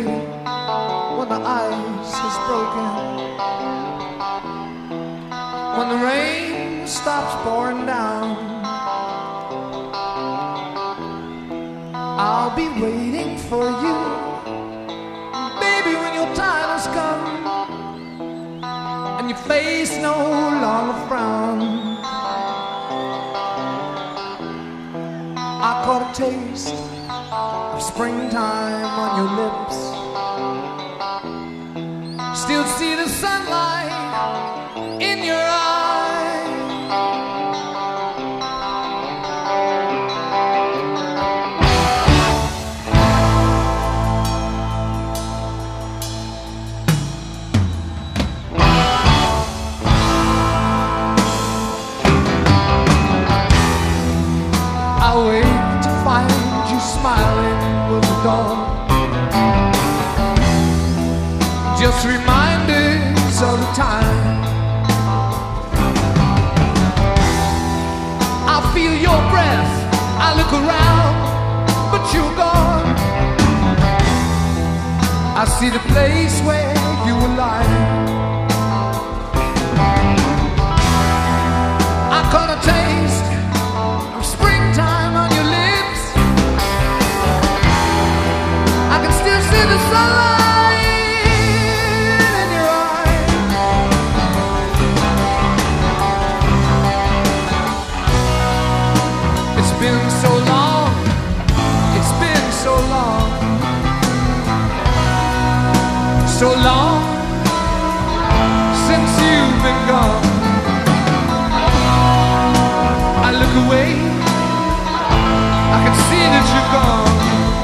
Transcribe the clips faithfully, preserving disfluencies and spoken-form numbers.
when the ice is broken, when the rain stops pouring down. I'll be waiting for you, baby, when your time has come and your face no longer frowns. I caught a taste of springtime on your lips, still see the sunlight in your eyes. I wake to find you smiling with the dawn, just reminders of the time. I feel your breath, I look around, but you're gone. I see the place where you were lying. I caught a taste of springtime on your lips. I can still see the sunlight in your eyes. It's been so long, it's been so long, so long since you've been gone. I look away, I can see that you're gone.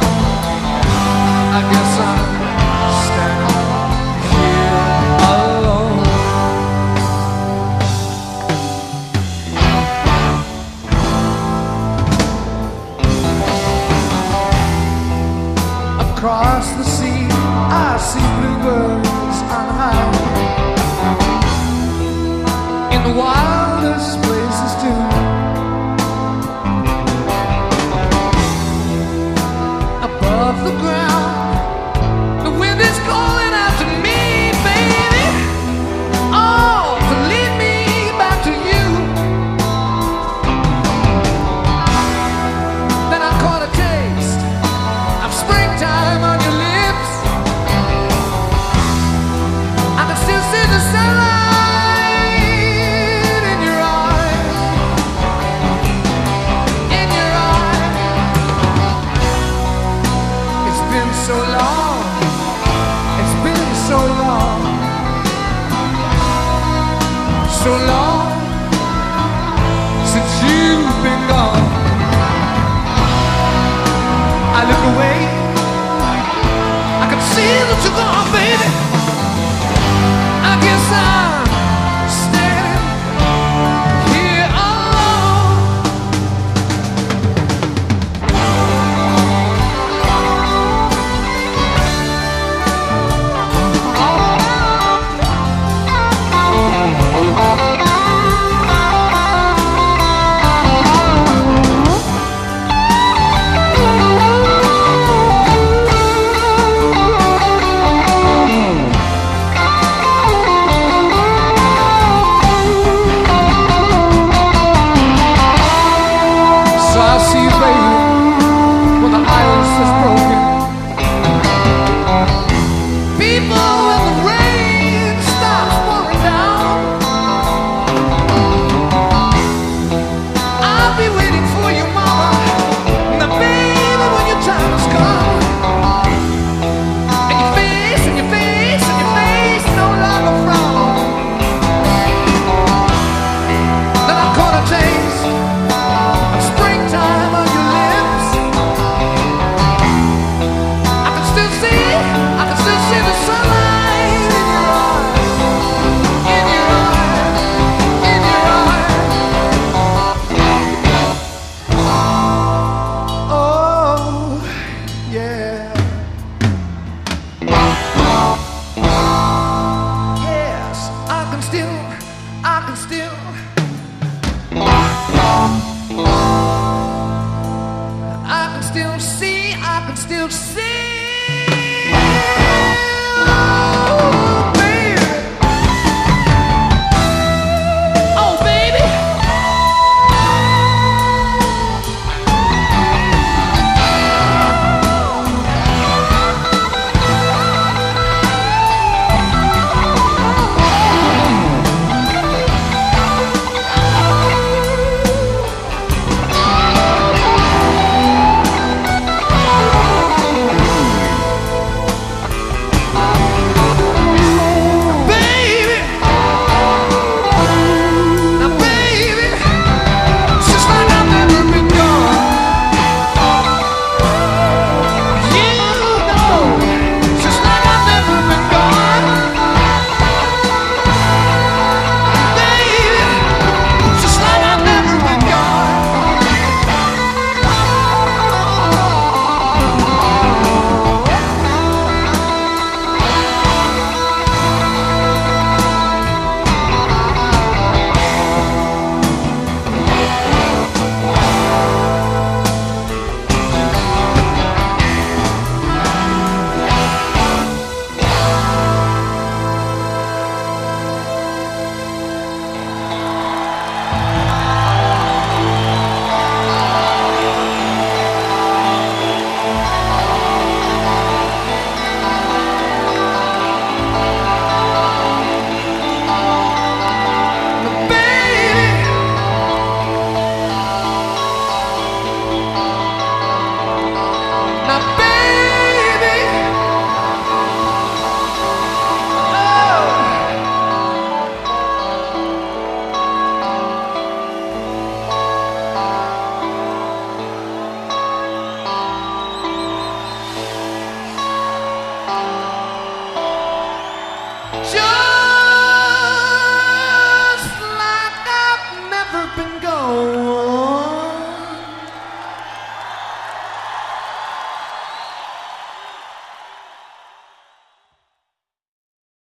I guess I'm standing here alone. Across the sea, I see bluebirds on high, in the wildest places too. Above the ground, the wind is calling out to me, baby, oh, to lead me back to you. Then I caught a taste of springtime on your lips. I can still see the sunlight in your eyes, in your eyes. It's been so long, it's been so long, so long since you've been gone. I look away, I can see that you're gone.